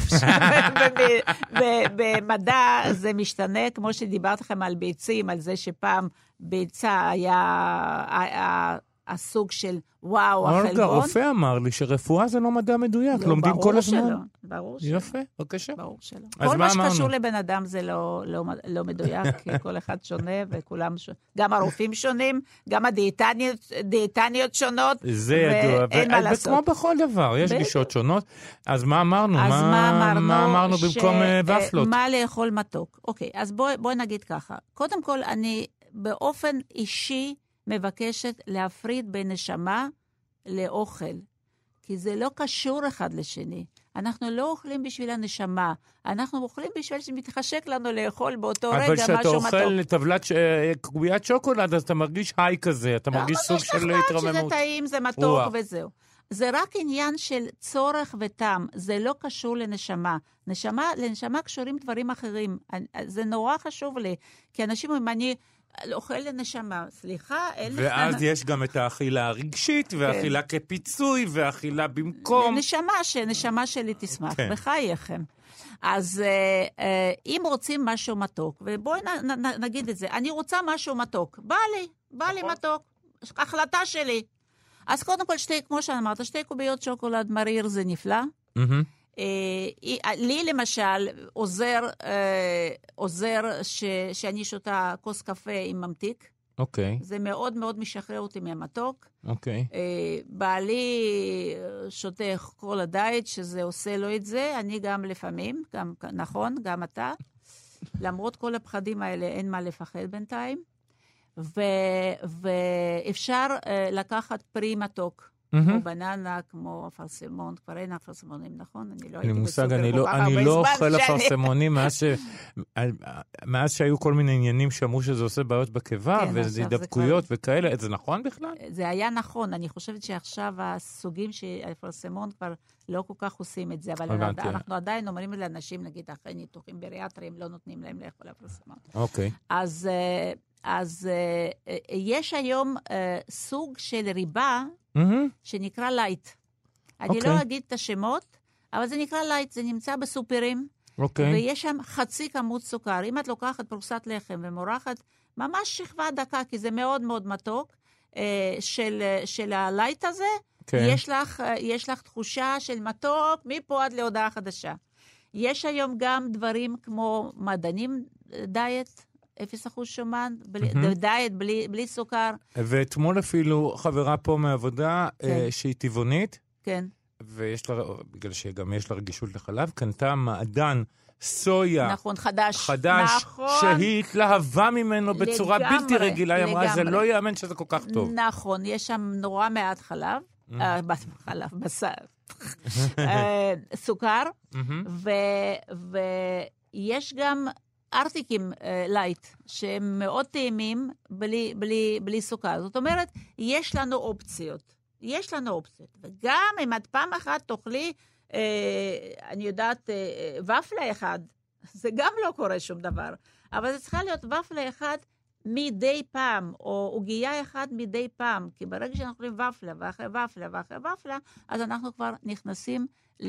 במדע זה משתנה, כמו שדיברת לכם על ביצים, על זה שפעם ביצה היה הסוג של וואו, החלבון. אולגה, רופא אמר לי שרפואה זה לא מדע מדויק, לומדים כל הזמן. ברור שלא. יפה, בבקשה. ברור שלא. כל מה שקשור לבן אדם זה לא מדויק, כי כל אחד שונה וכולם שונים. גם הרופאים שונים, גם הדיאטניות שונות, ואין מה לעשות. וכמו בכל דבר, יש גישות שונות. אז מה אמרנו? מה אמרנו במקום ופלות? מה לאכול מתוק. אוקיי, אז בואי נגיד ככה. קודם כל, אני באופן אישי מבקשת להפריד בין נשמה לאוכל, כי זה לא קשור אחד לשני. אנחנו לא אוכלים בשביל הנשמה, אנחנו אוכלים בשביל שמתחשק לנו לאכול באותו רגע משהו מתוק. אבל כשאתה אוכל טבלת קוביית שוקולד, אז אתה מרגיש היי כזה, אתה מרגיש סוג של התרוממות. שזה טעים, זה מתוק וזהו. זה רק עניין של צורך וטעם, זה לא קשור לנשמה. לנשמה קשורים דברים אחרים. זה נורא חשוב לי, כי אנשים אומרים, אני אוכל לנשמה, סליחה, אין לך... ואז יש גם את האכילה הרגשית, והאכילה כפיצוי, והאכילה במקום. נשמה שלי תשמח, בחייכם. אז אם רוצים משהו מתוק, ובואי נגיד את זה, אני רוצה משהו מתוק, בא לי מתוק, החלטה שלי. אז קודם כל, כמו שאמרת, 2 קוביות שוקולד מריר זה נפלא. לי למשל עוזר שאני שותה כוס קפה עם ממתיק. אוקיי. זה מאוד מאוד משחרר אותי מהמתוק. אוקיי. בעלי שותה כל הדייט שזה עושה לו את זה, אני גם לפעמים, נכון, גם אתה. למרות כל הפחדים האלה אין מה לפחד בינתיים. ואפשר לקחת פרי מתוק. כמו בננה, כמו אפרסמון, כבר אין אפרסמונים, נכון? אני לא הייתי בסופר כל כך הרבה זמן. אני לא אוכל אפרסמונים מאז שהיו כל מיני עניינים שאמרו שזה עושה בעיות בקיבה, וזה הידבקויות וכאלה. זה נכון בכלל? זה היה נכון. אני חושבת שעכשיו הסוגים של אפרסמון כבר לא כל כך עושים את זה, אבל אנחנו עדיין אומרים לאנשים, נגיד, אחרי ניתוחים בריאטריים, לא נותנים להם לאכול אפרסמון. אוקיי. אז יש היום סוג של ריבה, שנקרא לייט. אני לא אגיד את השמות, אבל זה נקרא לייט, זה נמצא בסופרים, אוקיי. ויש שם חצי כמות סוכר. אם את לוקחת פרוסת לחם ומורחת ממש שכבה דקה, כי זה מאוד מאוד מתוק, של הלייט הזה, כן. יש לך תחושה של מתוק מפה עד להודעה חדשה. יש היום גם דברים כמו מדענים דיאט, 0% שומן, דיאט בלי סוכר. ואתמול אפילו חברה פה מעבודה, שהיא טבעונית, כן. ויש לה, בגלל שגם יש לה רגישות לחלב, קנתה מעדן סויה. נכון, חדש. נכון. שהיא התלהבה ממנו בצורה בלתי רגילה. היא אמרה, זה לא יאמן שזה כל כך טוב. נכון, יש שם נורא מעט חלב, בשר, סוכר, ויש גם ארטיקים לייט, שהם מאוד טעימים בלי סוכר. זאת אומרת, יש לנו אופציות. וגם אם את פעם אחת תאכלי, אני יודעת, ופלה אחד, זה גם לא קורה שום דבר. אבל זה צריכה להיות ופלה אחד מדי פעם, או עוגיה אחד מדי פעם, כי ברגע שאנחנו אוכלים ופלה, ואחרי ופלה, ואחרי ופלה, אז אנחנו כבר נכנסים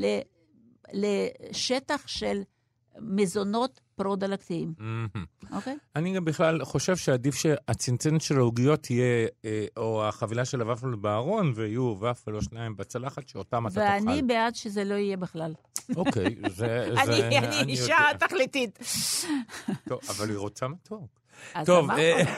לשטח של מזונות פרו-דלקתיים. אוקיי? אני גם בכלל חושב שעדיף שהצנצנת של העוגיות תהיה, או החבילה של הוופל בארון, ויהיו ופל או שניים בצלחת, שאותם אתה תאכל. ואני בעד שזה לא יהיה בכלל. אוקיי, זה... אני אישה תכליתית. טוב, אבל היא רוצה מתוק. טוב.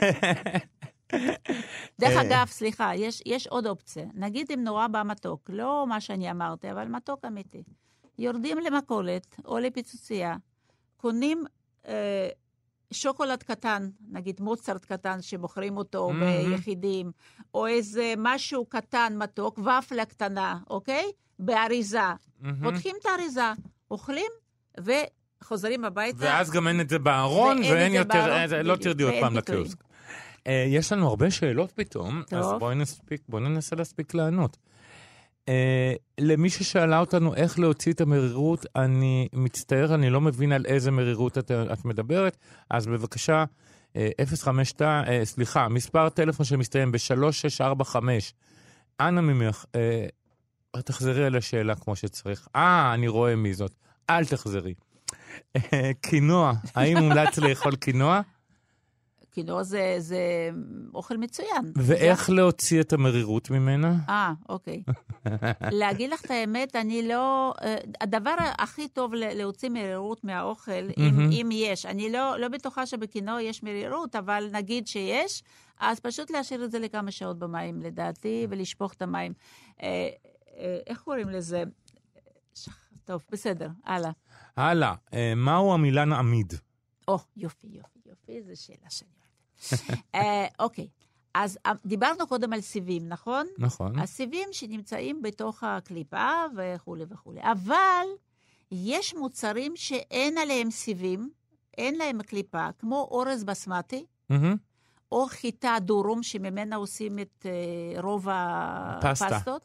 דרך אגב, סליחה, יש עוד אופציה. נגיד אם נורא בא מתוק, לא מה שאני אמרתי, אבל מתוק אמיתי. יורדים למכולת או לפיצוצייה, קונים שוקולד קטן, נגיד מוצרט קטן שמוכרים אותו ביחידים, או איזה משהו קטן מתוק, ופלה קטנה, אוקיי? באריזה. פותחים את האריזה, אוכלים וחוזרים הביתה. ואז גם אין את זה בארון, ואין יותר, לא תרדי עוד פעם לקיוסק. יש לנו הרבה שאלות פתאום, אז בואי ננסה להספיק לענות. למי ששאלה אותנו איך להוציא את המרירות, אני מצטער, אני לא מבין על איזה מרירות את מדברת, אז בבקשה, 052, סליחה, מספר טלפון שמסתיים ב-3645, אנא ממך, תחזרי על השאלה כמו שצריך. אני רואה מי זאת, אל תחזרי. קינוע, האם מומלץ לאכול קינוע? קינוע זה אוכל מצוין. ואיך להוציא את המרירות ממנה? אוקיי. להגיד לך את האמת, אני לא... הדבר הכי טוב להוציא מרירות מהאוכל, אם יש. אני לא בטוחה שבקינוע יש מרירות, אבל נגיד שיש, אז פשוט להשאיר את זה לכמה שעות במים, לדעתי, ולשפוך את המים. איך קוראים לזה? טוב, בסדר, הלאה. הלאה, מהו המילן עמיד? יופי, זו שאלה שאני אוהבת. אוקיי, אז דיברנו קודם על סיבים, נכון? נכון. הסיבים שנמצאים בתוך הקליפה וכו' וכו'. אבל יש מוצרים שאין עליהם סיבים, אין להם קליפה, כמו אורז בסמטי, או חיטה דורום שממנה עושים את רוב הפסטות.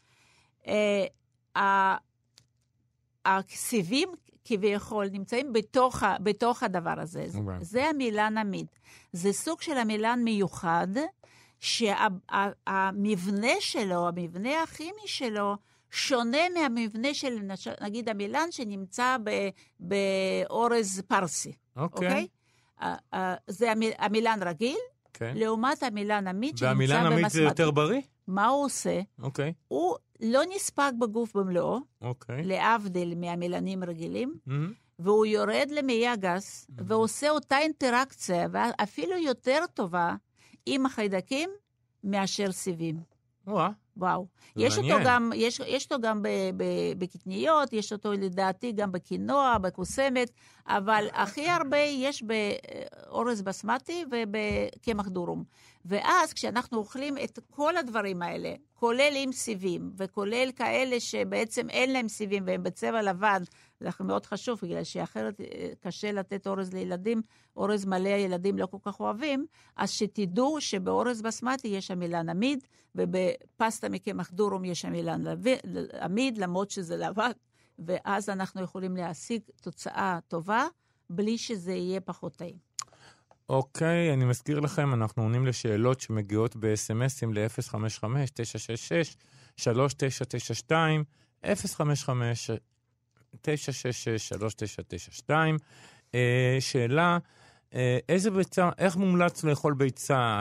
הסיבים כביכול נמצאים בתוך הדבר הזה. זה המילן עמיד. זה סוג של המילן מיוחד, שהמבנה שלו, המבנה הכימי שלו, שונה מהמבנה של, נגיד, המילן שנמצא באורז פרסי. אוקיי? זה המילן רגיל, לעומת המילן עמיד שנמצא במסמטי. והמילן עמיד זה יותר בריא? מה הוא עושה? אוקיי. הוא לא נספק בגוף במלואו, להבדיל מהמילנים רגילים, והוא יורד למעי הגס, ועושה אותה אינטראקציה, ואפילו יותר טובה, עם החיידקים מאשר סיבים. וואו. יש אותו גם בקטניות, יש אותו לדעתי גם בקינוע, בקוסמת, אבל הכי הרבה יש באורז בסמטי ובקמח דורום. ואז כשאנחנו אוכלים את כל הדברים האלה, כולל עם סיבים, וכולל כאלה שבעצם אין להם סיבים והם בצבע לבן, זה מאוד חשוב, בגלל שאחרת קשה לתת אורז לילדים, אורז מלא הילדים לא כל כך אוהבים, אז שתדעו שבאורז בסמטי יש המילן עמיד, ובפסטה מקמח דורום יש המילן עמיד, למרות שזה לבן, ואז אנחנו יכולים להשיג תוצאה טובה, בלי שזה יהיה פחות טעים. אוקיי, אני מזכיר לכם, אנחנו עונים לשאלות שמגיעות ב-SMSים ל-055-966-3992, שאלה, איזה ביצה, איך מומלץ לאכול ביצה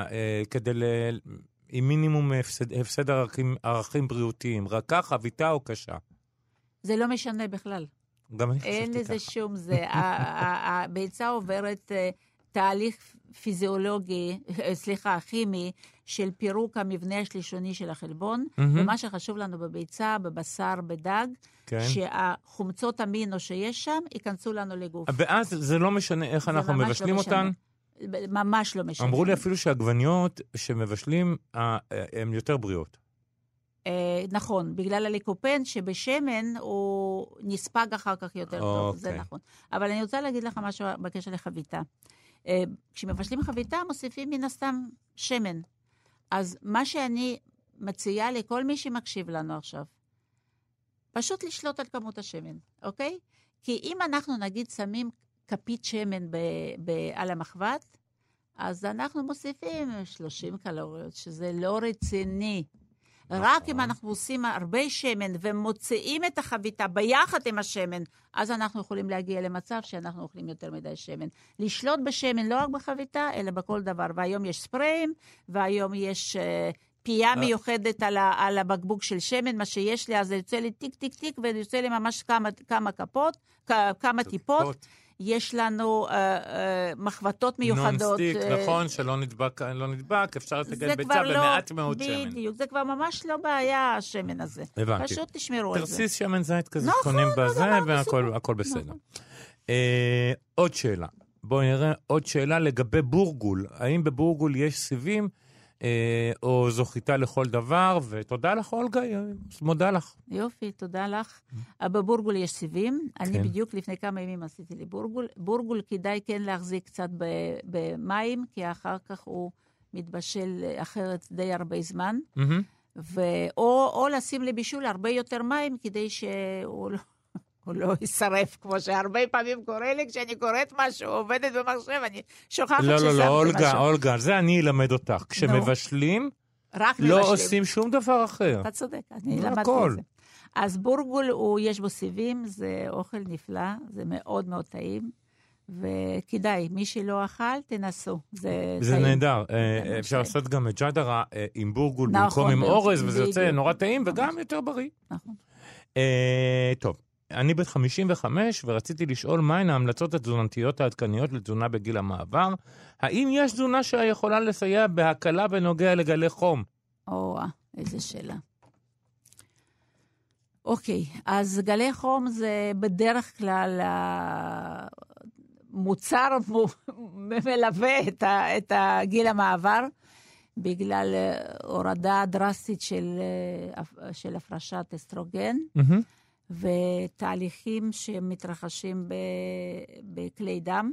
עם מינימום הפסד ערכים בריאותיים? רכה, חביתה או קשה? זה לא משנה בכלל. גם אני חשבתי אין ככה. לזה שום זה. הביצה עוברת תהליך פיזיולוגי, כימי, של פירוק המבנה השלישוני של החלבון, ומה שחשוב לנו בביצה, בבשר, בדג, שהחומצות אמינו שיש שם, ייכנסו לנו לגוף. ואז זה לא משנה איך אנחנו מבשלים אותן? ממש לא משנה. אמרו לי אפילו שהעגבניות שמבשלים, הן יותר בריאות. נכון, בגלל הליקופן שבשמן הוא נספג אחר כך יותר טוב, זה נכון. אבל אני רוצה להגיד לך משהו בקשר לחביתה. כשמבשלים חביתה, מוסיפים מן הסתם שמן. אז מה שאני מציעה לכל מי שמקשיב לנו עכשיו, פשוט לשלוט על כמות השמן, אוקיי? כי אם אנחנו נגיד שמים כפית שמן על המחבת, אז אנחנו מוסיפים 30 קלוריות, שזה לא רציני. רק אם אנחנו עושים הרבה שמן ומוציאים את החביתה ביחד עם השמן, אז אנחנו יכולים להגיע למצב שאנחנו אוכלים יותר מדי שמן. לשלוט בשמן לא רק בחביתה, אלא בכל דבר. והיום יש ספריים, והיום יש פייה מיוחדת על הבקבוק של שמן, מה שיש לי, אז זה יוצא לי טיק טיק טיק, ויוצא לי ממש כמה טיפות. יש לנו מחבטות מיוחדות. נונסטיק, נכון, שלא נדבק, אפשר לתגל ביצה במעט מאוד שמן. בדיוק, זה כבר ממש לא בעיה, השמן הזה. הבנתי. פשוט תשמרו על זה. תרסיס שמן זית כזה, קונים בזה, והכל בסדר. עוד שאלה. בואי נראה עוד שאלה לגבי בורגול. האם בבורגול יש סיבים, או זו חיטה לכל דבר, ותודה לך, אולגה, מודה לך. יופי, תודה לך. בבורגול יש סיבים. אני בדיוק לפני כמה ימים עשיתי לי בורגול. בורגול כדאי כן להחזיק קצת במים, כי אחר כך הוא מתבשל אחרת די הרבה זמן. או לשים לבישול הרבה יותר מים, כדי שהוא לא יישרף, כמו שהרבה פעמים קורה לי, כשאני קוראת משהו, עובדת במחשב, אני שוכחת ששמתי משהו. לא, אולגה, זה אני אלמד אותך. כשמבשלים, לא עושים שום דבר אחר. אתה צודק, אני למדתי את זה. אז בורגול, יש בו סיבים, זה אוכל נפלא, זה מאוד מאוד טעים, וכדאי, מי שלא אכל, תנסו. זה נהדר. אפשר לעשות גם את ג'דרה עם בורגול, במקום עם אורז, וזה יוצא נורא טעים, וגם יותר בריא. נכון. טוב. אני בת 55 ורציתי לשאול מהן ההמלצות התזונתיות העדכניות לתזונה בגיל המעבר. האם יש תזונה שיכולה לסייע בהקלה בנוגע לגלי חום? איזה שאלה. אוקיי, אז גלי חום זה בדרך כלל מוצר מלווה את גיל המעבר, בגלל הורדה דרסטית של הפרשת אסטרוגן. ותהליכים שמתרחשים בכלי דם,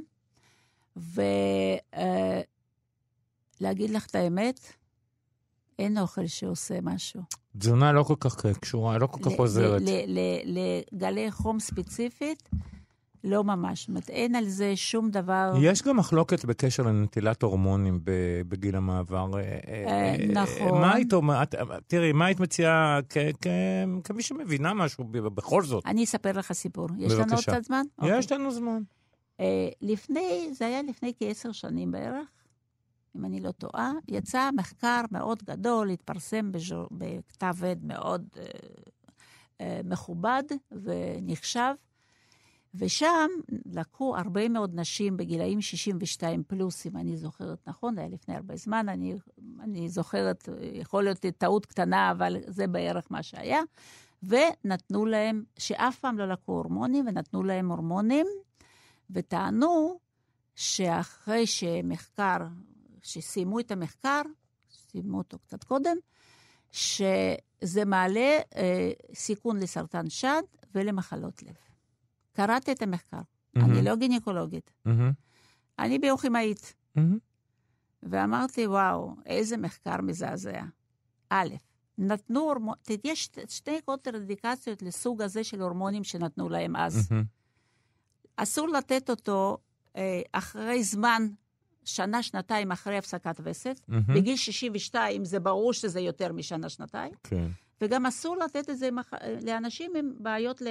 ולהגיד לך את האמת, אין אוכל שעושה משהו. תזונה לא כל כך קשורה, לא כל כך עוזרת. לגלי חום ספציפית, לא ממש. אין על זה שום דבר. יש גם מחלוקת בקשר לנטילת הורמונים בגיל המעבר. נכון. תראי, מה היית מציעה כמי שמבינה משהו בכל זאת? אני אספר לך סיפור. יש לנו עוד קצת זמן? יש לנו זמן. זה היה לפני כ10 שנים בערך, אם אני לא טועה, יצא מחקר מאוד גדול, התפרסם בכתב עת מאוד מכובד ונחשב, ושם לקחו הרבה מאוד נשים בגילאים 62 פלוס, אם אני זוכרת נכון, היה לפני הרבה זמן, אני זוכרת, יכול להיות טעות קטנה, אבל זה בערך מה שהיה, ונתנו להם, שאף פעם לא לקחו הורמונים, ונתנו להם הורמונים, וטענו שאחרי שסיימו את המחקר, סיימו אותו קצת קודם, שזה מעלה סיכון לסרטן שד ולמחלות לב. קראתי את המחקר. אני לא גינקולוגית. אני ביוכימאית. ואמרתי, וואו, איזה מחקר מזעזע. א', נתנו, יש שתי קונטרדיקציות לסוג הזה של הורמונים שנתנו להם אז. אסור לתת אותו אחרי זמן, שנה, שנתיים אחרי הפסקת וסת. בגיל 62 זה ברור שזה יותר משנה, שנתיים. וגם אסור לתת את זה לאנשים עם בעיות לב.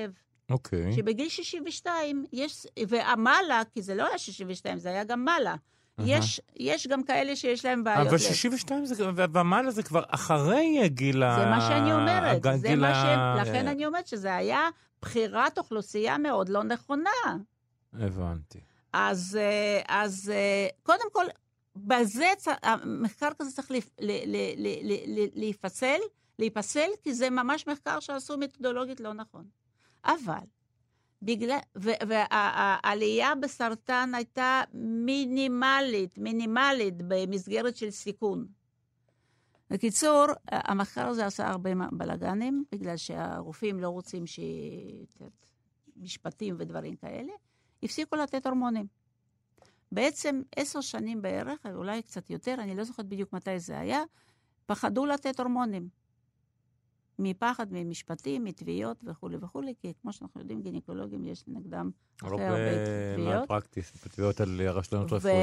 אוקיי. שבגיל 62 יש, והמעלה, כי זה לא היה 62, זה היה גם מעלה. יש גם כאלה שיש להם בעיות. אבל 62 ומעלה זה כבר אחרי גיל ה... זה מה שאני אומרת. לכן אני אומרת שזה היה בחירת אוכלוסייה מאוד לא נכונה. הבנתי. אז קודם כל, בזה המחקר כזה צריך להיפסל, כי זה ממש מחקר שעשו מתודולוגית לא נכון. אבל, והעלייה בסרטן הייתה מינימלית במסגרת של סיכון. בקיצור, המחקר הזה עשה הרבה בלגנים, בגלל שהרופאים לא רוצים משפטים ודברים כאלה, הפסיקו לתת הורמונים. בעצם 10 שנים בערך, אולי קצת יותר, אני לא זוכרת בדיוק מתי זה היה, פחדו לתת הורמונים. מפחד, ממשפטים, מתביעות וכו' וכו', כי כמו שאנחנו יודעים, גינקולוגים יש נגדם הרבה תביעות. מהפרקטיס, תביעות על רשלנות רפואית.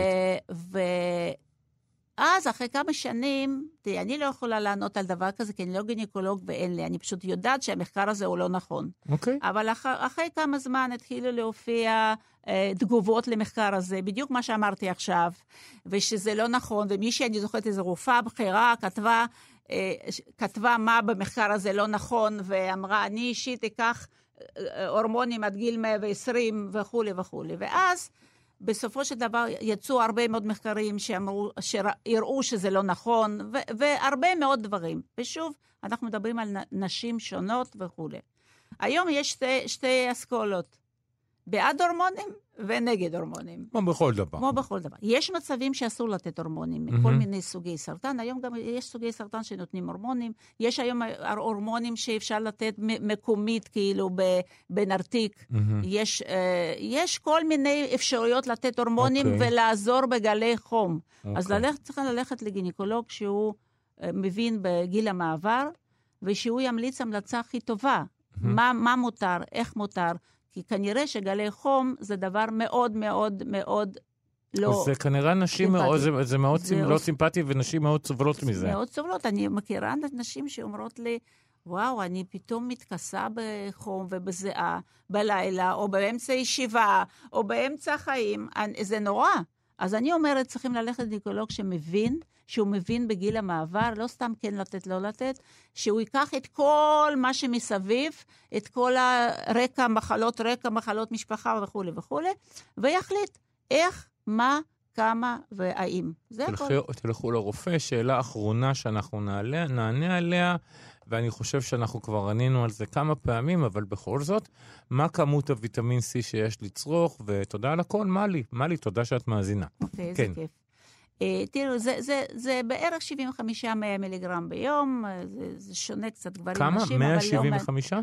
אז אחרי כמה שנים, אני לא יכולה לענות על דבר כזה, כי אני לא גינקולוג ואין לי, אני פשוט יודעת שהמחקר הזה הוא לא נכון. אוקיי. אבל אחרי כמה זמן התחילו להופיע תגובות למחקר הזה, בדיוק מה שאמרתי עכשיו, ושזה לא נכון, ומישהי, אני זוכרת איזו רופאה בכירה, כתבה מה במחקר הזה לא נכון, ואמרה, אני אישית אקח הורמונים עד גיל 120 וכו' וכו'. ואז, בסופו של דבר, יצאו הרבה מאוד מחקרים שיראו שזה לא נכון, והרבה מאוד דברים. ושוב, אנחנו מדברים על נשים שונות וכו'. היום יש שתי אסכולות, בעד הורמונים ונגד הורמונים. כמו בכל דבר. כמו בכל דבר. יש מצבים שאסור לתת הורמונים, מכל מיני סוגי סרטן. היום גם יש סוגי סרטן שנותנים הורמונים. יש היום הורמונים שאפשר לתת מקומית, כאילו בנרתיק. יש כל מיני אפשרויות לתת הורמונים ולעזור בגלי חום. אז צריך ללכת לגינקולוג שהוא מבין בגיל המעבר, ושהוא ימליץ המלצה הכי טובה. מה מותר, איך מותר, כי כנראה שגלי חום זה דבר מאוד מאוד מאוד לא... זה כנראה נשים מאוד, זה מאוד לא סימפטי, ונשים מאוד סובלות מזה. מאוד סובלות. אני מכירה נשים שאומרות לי, וואו, אני פתאום מתכסה בחום ובזיעה בלילה, או באמצע ישיבה, או באמצע החיים. זה נורא. אז אני אומרת, צריכים ללכת לגינקולוג שמבין, שהוא מבין בגיל המעבר, לא סתם כן לתת, לא לתת, שהוא ייקח את כל מה שמסביב, את כל הרקע, מחלות משפחה וכו' וכו', ויחליט איך, מה, כמה והאם. זה הכל. תלכו לרופא, שאלה אחרונה שאנחנו נענה עליה, ואני חושב שאנחנו כבר ענינו על זה כמה פעמים, אבל בכל זאת, מה כמות הוויטמין C שיש לצרוך, ותודה על הכל, מלי, תודה שאת מאזינה. אוקיי, זה כיף. תראו, זה בערך 75-100 מיליגרם ביום, זה שונה קצת גברים נשים. כמה? 175?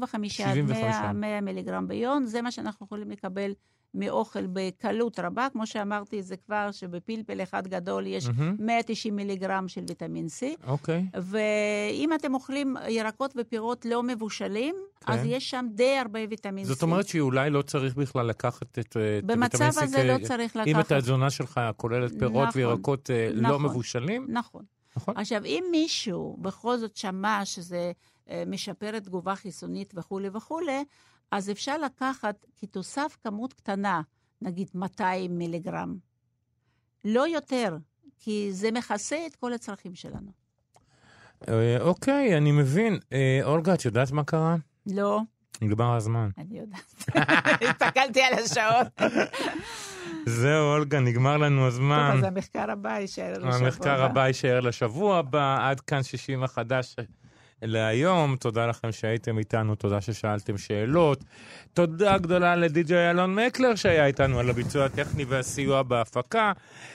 100 מיליגרם ביום, זה מה שאנחנו יכולים לקבל מאוכל בקלות רבה, כמו שאמרתי, זה כבר שבפלפל אחד גדול יש 190 מיליגרם של ויטמין C. אוקיי. ואם אתם אוכלים ירקות ופירות לא מבושלים, אז יש שם די הרבה ויטמין C. זאת אומרת שאולי לא צריך בכלל לקחת את ויטמין C. במצב הזה לא צריך לקחת. אם את התזונה שלך כוללת פירות וירקות לא מבושלים. נכון. עכשיו, אם מישהו בכל זאת שמע שזה משפר תגובה חיסונית וכו' וכו', אז אפשר לקחת כתוסף כמות קטנה, נגיד 200 מיליגרם. לא יותר, כי זה מכסה את כל הצרכים שלנו. אוקיי, אני מבין. אולגה, את יודעת מה קרה? לא. נגמר הזמן. אני יודעת. הסתכלתי על השעות. זהו, אולגה, נגמר לנו הזמן. טוב, אז המחקר הבא יישאר לשבוע הבא. המחקר הבא יישאר לשבוע הבא, עד כאן 60 החדש להיום. תודה לכם שהייתם איתנו, תודה ששאלתם שאלות. תודה גדולה לדי.ג'יי אלון מקלר שהיה איתנו על הביצוע הטכני והסיוע בהפקה.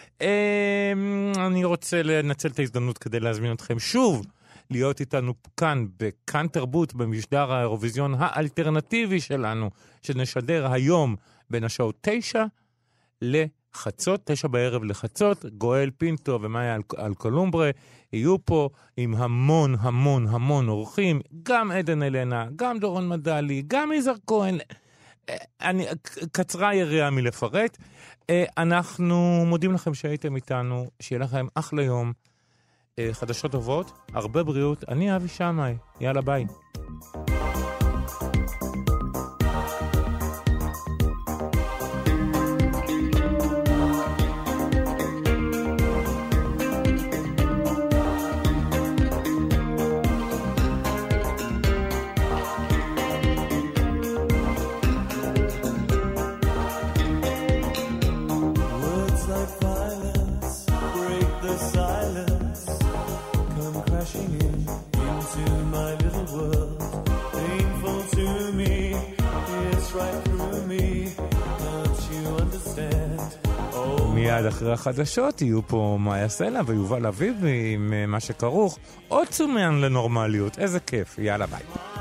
אני רוצה לנצל את ההזדמנות כדי להזמין אתכם שוב להיות איתנו כאן בכאן תרבות במשדר האירוויזיון האלטרנטיבי שלנו, שנשדר היום בין השעות 9 לחצות, 9 בערב לחצות. גואל פינטו ומאיה אלקולומברה יהיו פה עם המון המון המון אורחים, גם עדן אלנה, גם דורון מדלי, גם יזהר כהן. קצרה יריעה מלפרט. אנחנו מודים לכם שהייתם איתנו, שיהיה לכם אחלה יום, חדשות טובות, הרבה בריאות. אני אבי שמאי, יאללה ביי. מיד אחרי החדשות יהיו פה מאיה סלע ויובל אביבי עם מה שכרוך. עוד צומיין לנורמליות. איזה כיף. יאללה ביי.